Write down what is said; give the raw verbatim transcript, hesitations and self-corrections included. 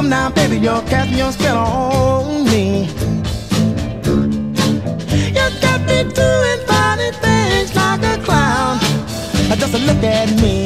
come now, baby, you're casting your spell on me. You got me doing funny things like a clown. Just look at me.